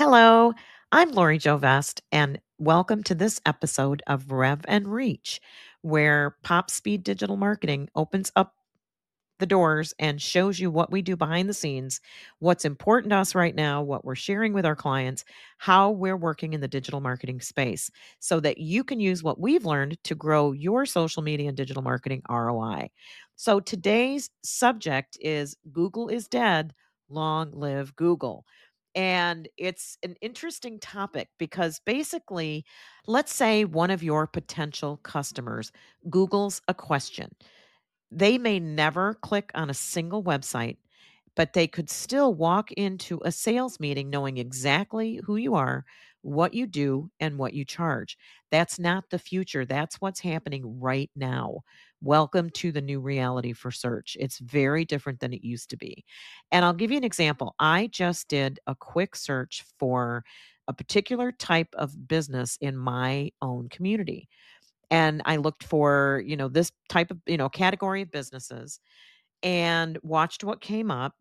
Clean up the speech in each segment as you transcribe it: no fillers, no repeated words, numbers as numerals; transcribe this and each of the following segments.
Hello, I'm Lori Jo Vest, and welcome to this episode of Rev and Reach, where Pop Speed Digital Marketing opens up the doors and shows you what we do behind the scenes, what's important to us right now, what we're sharing with our clients, how we're working in the digital marketing space, so that you can use what we've learned to grow your social media and digital marketing ROI. So today's subject is Google is dead, long live Google. And it's an interesting topic because basically, let's say one of your potential customers Googles a question. They may never click on a single website, but they could still walk into a sales meeting knowing exactly who you are, what you do, and what you charge. That's not the future. That's what's happening right now. Welcome to the new reality for search. It's very different than it used to be. And I'll give you an example. I just did a quick search for a particular type of business in my own community, and I looked for, this type of, category of businesses and watched what came up.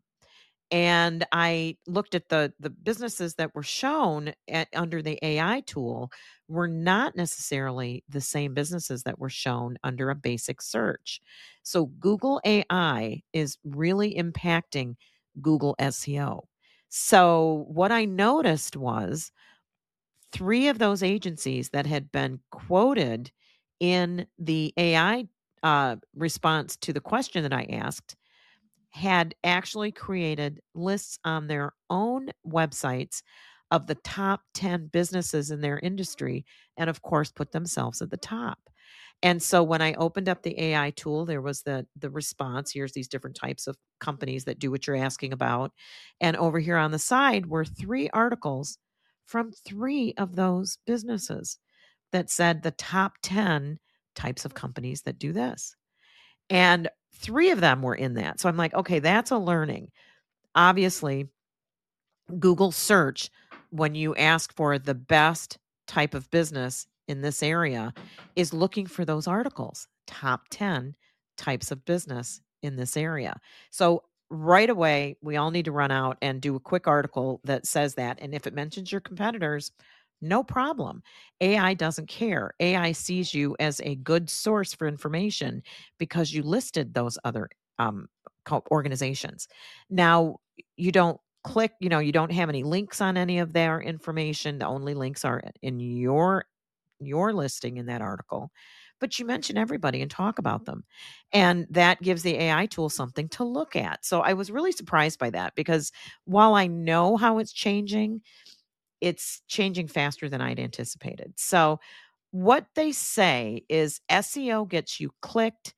And I looked at the businesses that were shown under the AI tool were not necessarily the same businesses that were shown under a basic search. So Google AI is really impacting Google SEO. So what I noticed was three of those agencies that had been quoted in the AI response to the question that I asked had actually created lists on their own websites of the top 10 businesses in their industry, and of course put themselves at the top. And so when I opened up the AI tool, there was the response. Here's these different types of companies that do what you're asking about. And over here on the side were three articles from three of those businesses that said the top 10 types of companies that do this. And three of them were in that. So I'm like, okay, that's a learning. Obviously, Google search, when you ask for the best type of business in this area, is looking for those articles, top 10 types of business in this area. So right away, we all need to run out and do a quick article that says that. And if it mentions your competitors, no problem. AI doesn't care. AI sees you as a good source for information because you listed those other um, organizations. Now, you don't click, you don't have any links on any of their information. The only links are in your listing in that article. But you mention everybody and talk about them. And that gives the AI tool something to look at. So I was really surprised by that because while I know how it's changing faster than I'd anticipated. So what they say is SEO gets you clicked,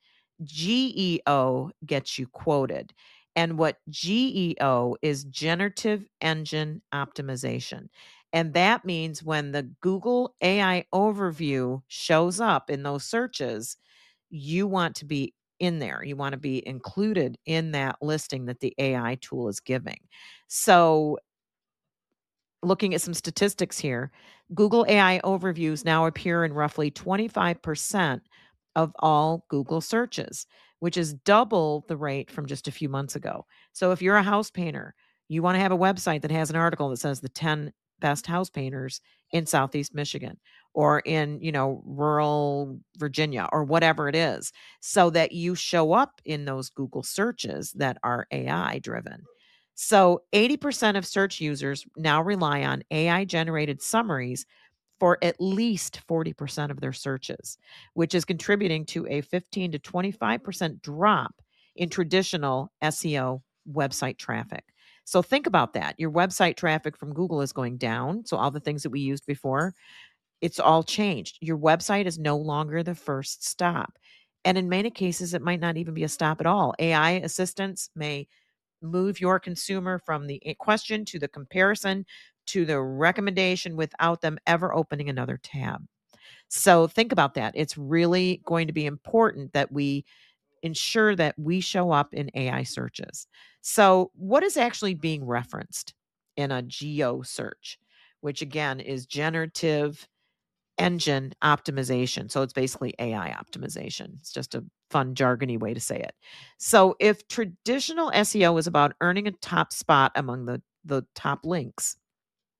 GEO gets you quoted. And what GEO is generative engine optimization. And that means when the Google AI overview shows up in those searches, you want to be in there. You want to be included in that listing that the AI tool is giving. So looking at some statistics here, Google AI overviews now appear in roughly 25% of all Google searches, which is double the rate from just a few months ago. So if you're a house painter, you want to have a website that has an article that says the 10 best house painters in Southeast Michigan or in, rural Virginia or whatever it is, so that you show up in those Google searches that are AI driven. So 80% of search users now rely on AI generated summaries for at least 40% of their searches, which is contributing to a 15 to 25% drop in traditional SEO website traffic. So think about that. Your website traffic from Google is going down. So all the things that we used before, it's all changed. Your website is no longer the first stop. And in many cases, it might not even be a stop at all. AI assistants may move your consumer from the question to the comparison to the recommendation without them ever opening another tab. So think about that. It's really going to be important that we ensure that we show up in AI searches. So, what is actually being referenced in a geo search, which again is generative engine optimization? So, it's basically AI optimization. It's just a fun, jargony way to say it. So, if traditional SEO is about earning a top spot among the top links,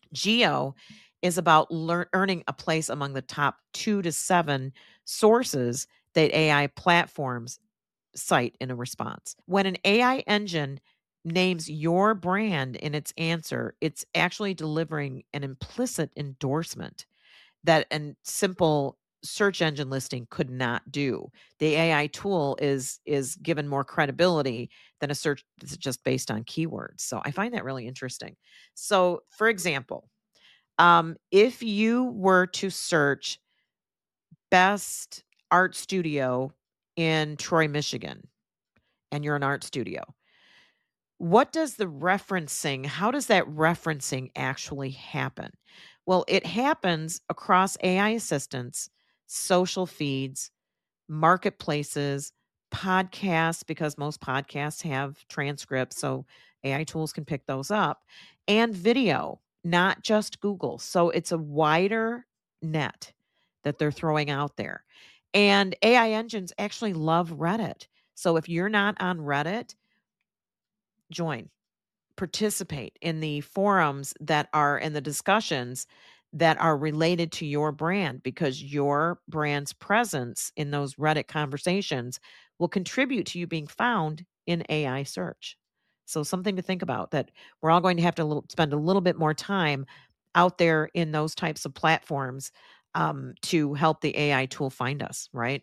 Geo is about earning a place among the top 2 to 7 sources that AI platforms cite in a response. When an AI engine names your brand in its answer, it's actually delivering an implicit endorsement that a simple search engine listing could not do. The AI tool is given more credibility than a search that's just based on keywords. So I find that really interesting. So, for example, if you were to search best art studio in Troy, Michigan, and you're an art studio, what does the referencing, how does that referencing actually happen? Well, it happens across AI assistants, social feeds, marketplaces, podcasts, because most podcasts have transcripts, so AI tools can pick those up, and video, not just Google. So it's a wider net that they're throwing out there. And AI engines actually love Reddit. So if you're not on Reddit, join, participate in the forums that are in the discussions that are related to your brand, because your brand's presence in those Reddit conversations will contribute to you being found in AI search. So something to think about, that we're all going to have to spend a little bit more time out there in those types of platforms to help the AI tool find us, right?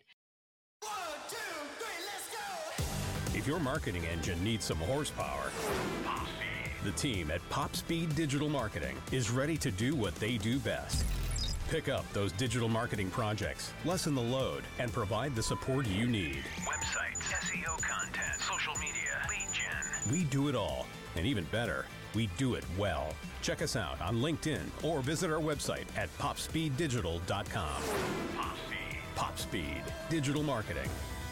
If your marketing engine needs some horsepower, the team at PopSpeed Digital Marketing is ready to do what they do best. Pick up those digital marketing projects, lessen the load, and provide the support you need. Websites, SEO content, social media, lead gen. We do it all, and even better, we do it well. Check us out on LinkedIn or visit our website at popspeeddigital.com. PopSpeed Digital Marketing.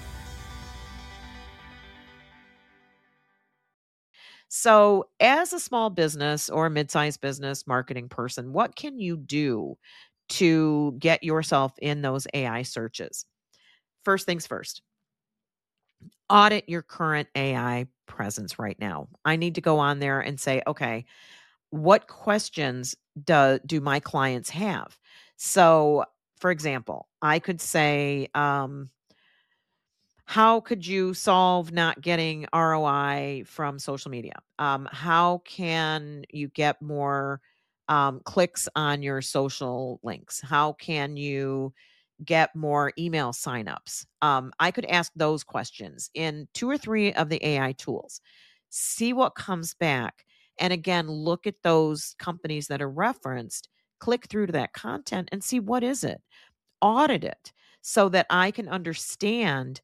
So, as a small business or mid-sized business marketing person, what can you do to get yourself in those AI searches? First things first, audit your current AI presence right now. I need to go on there and say, okay, what questions do my clients have? So, for example, I could say, how could you solve not getting ROI from social media? How can you get more clicks on your social links? How can you get more email signups? I could ask those questions in 2 or 3 of the AI tools, see what comes back. And again, look at those companies that are referenced, click through to that content and see what is it, audit it so that I can understand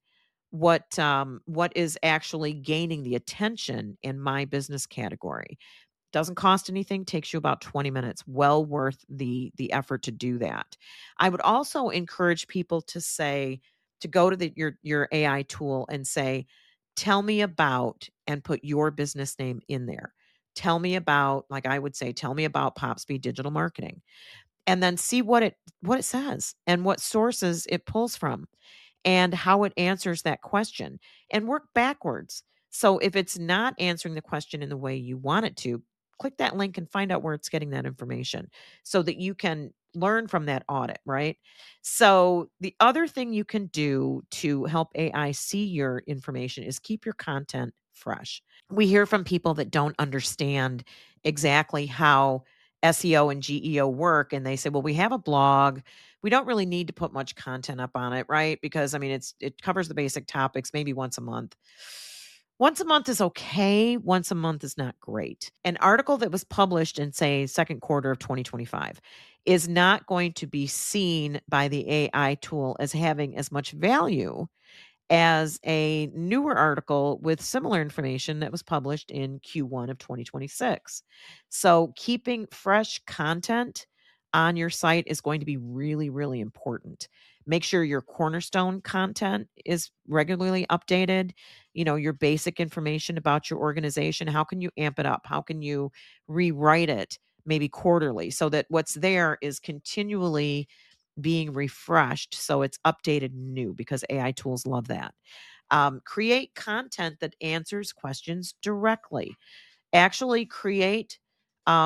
what is actually gaining the attention in my business category. Doesn't cost anything, takes you about 20 minutes. Well worth the effort to do that. I would also encourage people to go to your AI tool and say, tell me about, and put your business name in there. Tell me about, like I would say, tell me about PopSpeed Digital Marketing. And then see what it says and what sources it pulls from and how it answers that question, and work backwards. So if it's not answering the question in the way you want it to, click that link and find out where it's getting that information so that you can learn from that audit, right? So the other thing you can do to help AI see your information is keep your content fresh. We hear from people that don't understand exactly how SEO and GEO work, and they say, well, we have a blog. We don't really need to put much content up on it, right? Because I mean, it covers the basic topics maybe once a month. Once a month is okay. Once a month is not great. An article that was published in, say, second quarter of 2025 is not going to be seen by the AI tool as having as much value as a newer article with similar information that was published in Q1 of 2026. So, keeping fresh content on your site is going to be really, really important. Make sure your cornerstone content is regularly updated. You know, your basic information about your organization. How can you amp it up? How can you rewrite it maybe quarterly so that what's there is continually being refreshed so it's updated and new, because AI tools love that. Create content that answers questions directly. Actually create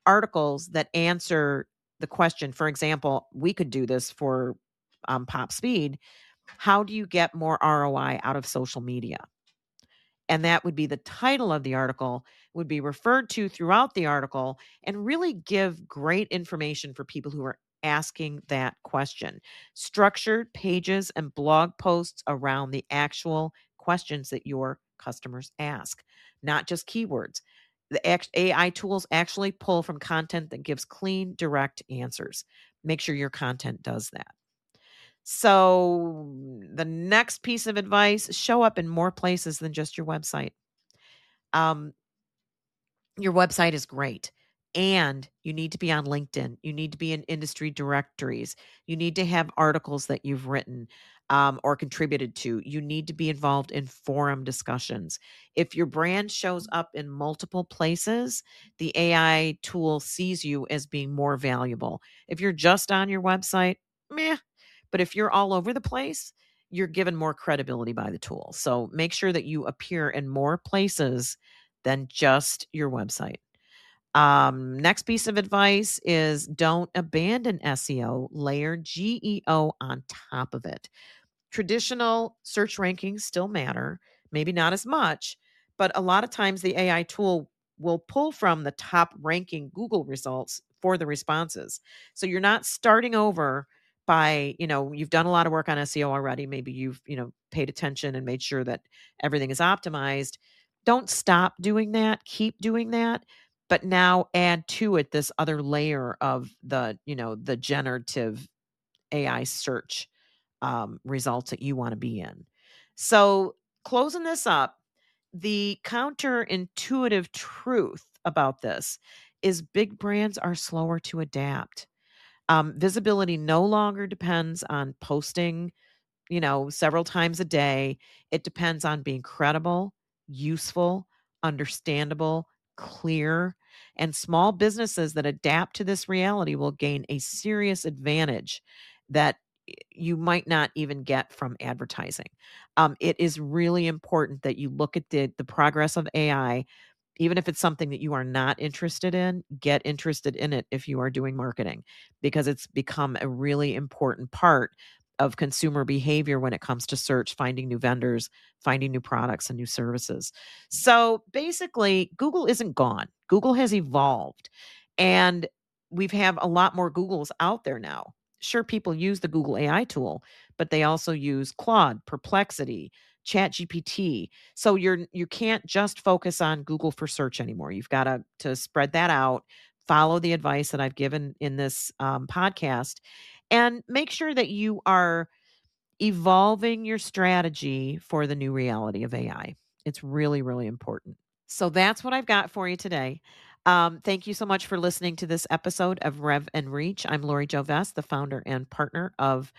articles that answer the question. For example, we could do this for Pop Speed. How do you get more ROI out of social media? And that would be the title of the article, would be referred to throughout the article, and really give great information for people who are asking that question. Structured pages and blog posts around the actual questions that your customers ask, not just keywords. The AI tools actually pull from content that gives clean, direct answers. Make sure your content does that. So, the next piece of advice, show up in more places than just your website. Your website is great, and you need to be on LinkedIn. You need to be in industry directories. You need to have articles that you've written or contributed to. You need to be involved in forum discussions. If your brand shows up in multiple places, the AI tool sees you as being more valuable. If you're just on your website, meh. But if you're all over the place, you're given more credibility by the tool. So make sure that you appear in more places than just your website. Next piece of advice is don't abandon SEO, layer GEO on top of it. Traditional search rankings still matter, maybe not as much, but a lot of times the AI tool will pull from the top ranking Google results for the responses. So you're not starting over by, you've done a lot of work on SEO already. Maybe you've, paid attention and made sure that everything is optimized. Don't stop doing that. Keep doing that. But now add to it this other layer of the generative AI search results that you want to be in. So, closing this up, the counterintuitive truth about this is big brands are slower to adapt. Visibility no longer depends on posting, several times a day. It depends on being credible, useful, understandable, clear. And small businesses that adapt to this reality will gain a serious advantage that you might not even get from advertising. It is really important that you look at the progress of AI. Even if it's something that you are not interested in, get interested in it if you are doing marketing, because it's become a really important part of consumer behavior when it comes to search, finding new vendors, finding new products and new services. So basically, Google isn't gone. Google has evolved, and we've have a lot more Googles out there now. Sure, people use the Google AI tool, but they also use Claude, Perplexity, ChatGPT. So you can't just focus on Google for search anymore. You've got to spread that out, follow the advice that I've given in this podcast, and make sure that you are evolving your strategy for the new reality of AI. It's really, really important. So that's what I've got for you today. Thank you so much for listening to this episode of Rev and Reach. I'm Lori Jo Vest, the founder and partner of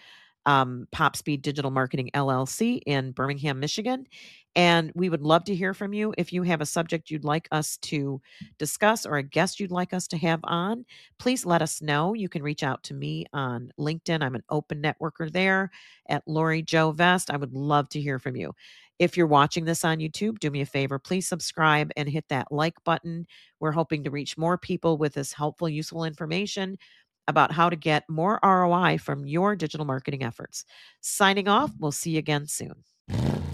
Pop Speed Digital Marketing LLC in Birmingham, Michigan. And we would love to hear from you. If you have a subject you'd like us to discuss or a guest you'd like us to have on, please let us know. You can reach out to me on LinkedIn. I'm an open networker there at Lori Jo Vest. I would love to hear from you. If you're watching this on YouTube, do me a favor, please subscribe and hit that like button. We're hoping to reach more people with this helpful, useful information about how to get more ROI from your digital marketing efforts. Signing off, we'll see you again soon.